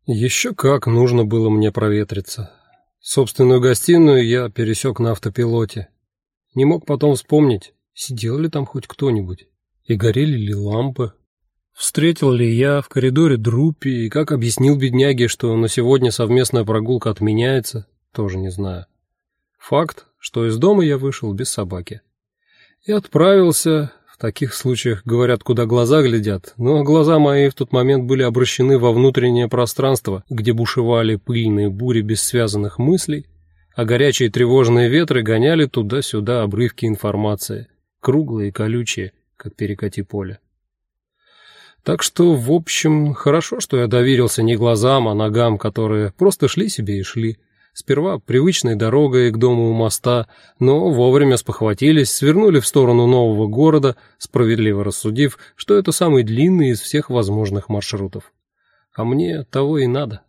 Еще как нужно было мне проветриться. Собственную гостиную я пересек на автопилоте. Не мог потом вспомнить, сидел ли там хоть кто-нибудь, и горели ли лампы. Встретил ли я в коридоре Друппи, и как объяснил бедняге, что на сегодня совместная прогулка отменяется, тоже не знаю. Факт, что из дома я вышел без собаки. И отправился, в таких случаях говорят, куда глаза глядят, но глаза мои в тот момент были обращены во внутреннее пространство, где бушевали пыльные бури бессвязанных мыслей, а горячие тревожные ветры гоняли туда-сюда обрывки информации, круглые и колючие, как перекати поле. Так что, в общем, хорошо, что я доверился не глазам, а ногам, которые просто шли себе и шли. Сперва привычной дорогой к дому у моста, но вовремя спохватились, свернули в сторону нового города, справедливо рассудив, что это самый длинный из всех возможных маршрутов. А мне того и надо.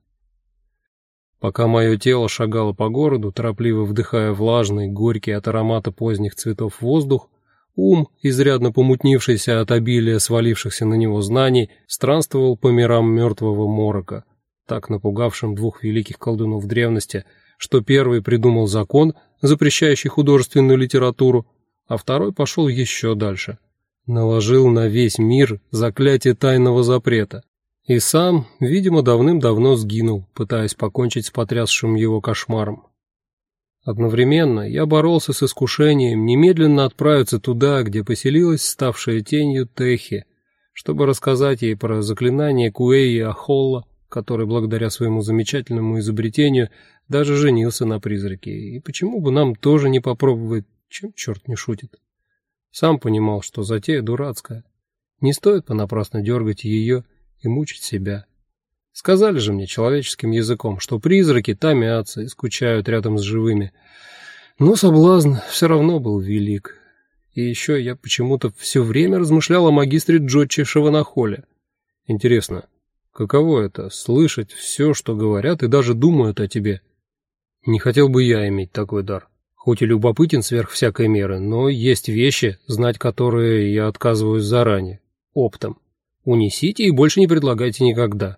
Пока мое тело шагало по городу, торопливо вдыхая влажный, горький от аромата поздних цветов воздух, ум, изрядно помутнившийся от обилия свалившихся на него знаний, странствовал по мирам мертвого морока, так напугавшим двух великих колдунов древности, что первый придумал закон, запрещающий художественную литературу, а второй пошел еще дальше. Наложил на весь мир заклятие тайного запрета. И сам, видимо, давным-давно сгинул, пытаясь покончить с потрясшим его кошмаром. Одновременно я боролся с искушением немедленно отправиться туда, где поселилась ставшая тенью Техи, чтобы рассказать ей про заклинание Куэи Ахолла, который благодаря своему замечательному изобретению даже женился на призраке. И почему бы нам тоже не попробовать, чем черт не шутит? Сам понимал, что затея дурацкая. Не стоит понапрасну дергать ее и мучить себя. Сказали же мне человеческим языком, что призраки томятся и скучают рядом с живыми. Но соблазн все равно был велик. И еще я почему-то все время размышлял о магистре Джочи Шаванахоле. Интересно, каково это — слышать все, что говорят, и даже думают о тебе? Не хотел бы я иметь такой дар. Хоть и любопытен сверх всякой меры, но есть вещи, знать которые я отказываюсь заранее, оптом. Унесите и больше не предлагайте никогда.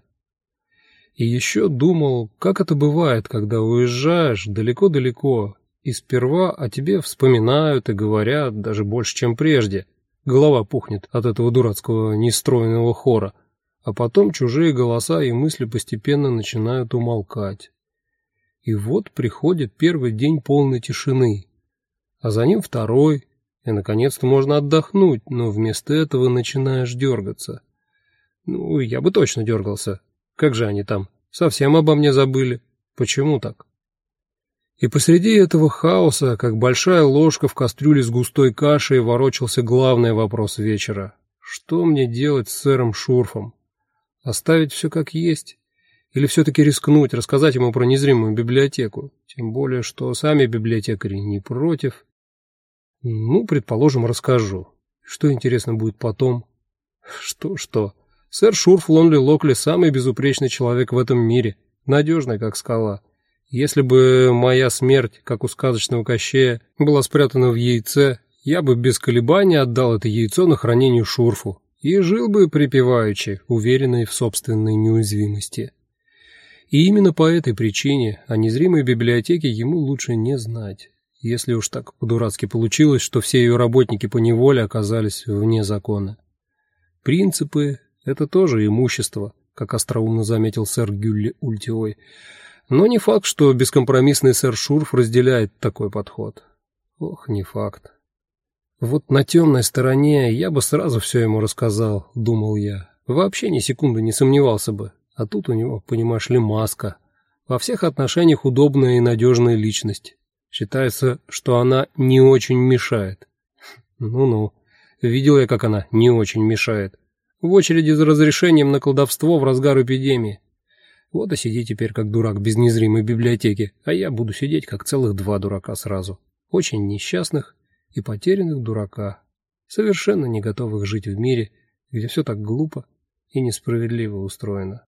И еще думал, как это бывает, когда уезжаешь далеко-далеко, и сперва о тебе вспоминают и говорят даже больше, чем прежде. Голова пухнет от этого дурацкого нестройного хора, а потом чужие голоса и мысли постепенно начинают умолкать. И вот приходит первый день полной тишины, а за ним второй, и наконец-то можно отдохнуть, но вместо этого начинаешь дергаться. Ну, я бы точно дергался. Как же они там? Совсем обо мне забыли. Почему так? И посреди этого хаоса, как большая ложка в кастрюле с густой кашей, ворочался главный вопрос вечера. Что мне делать с сэром Шурфом? Оставить все как есть? Или все-таки рискнуть, рассказать ему про незримую библиотеку? Тем более, что сами библиотекари не против. Ну, предположим, расскажу. Что интересно будет потом? Что? Сэр Шурф Лонли Локли самый безупречный человек в этом мире, надежный, как скала. Если бы моя смерть, как у сказочного Кощея, была спрятана в яйце, я бы без колебаний отдал это яйцо на хранение Шурфу и жил бы припеваючи, уверенный в собственной неуязвимости. И именно по этой причине о незримой библиотеке ему лучше не знать, если уж так по-дурацки получилось, что все ее работники поневоле оказались вне закона. Принципы — это тоже имущество, как остроумно заметил сэр Гюлли Ультиой. Но не факт, что бескомпромиссный сэр Шурф разделяет такой подход. Ох, не факт. Вот на темной стороне я бы сразу все ему рассказал, думал я. Вообще ни секунды не сомневался бы. А тут у него, понимаешь ли, маска. Во всех отношениях удобная и надежная личность. Считается, что она не очень мешает. Ну-ну, видел я, как она не очень мешает. В очереди за разрешением на колдовство в разгар эпидемии. Вот и сиди теперь как дурак без незримой библиотеки, а я буду сидеть как целых два дурака сразу. Очень несчастных и потерянных дурака, совершенно не готовых жить в мире, где все так глупо и несправедливо устроено.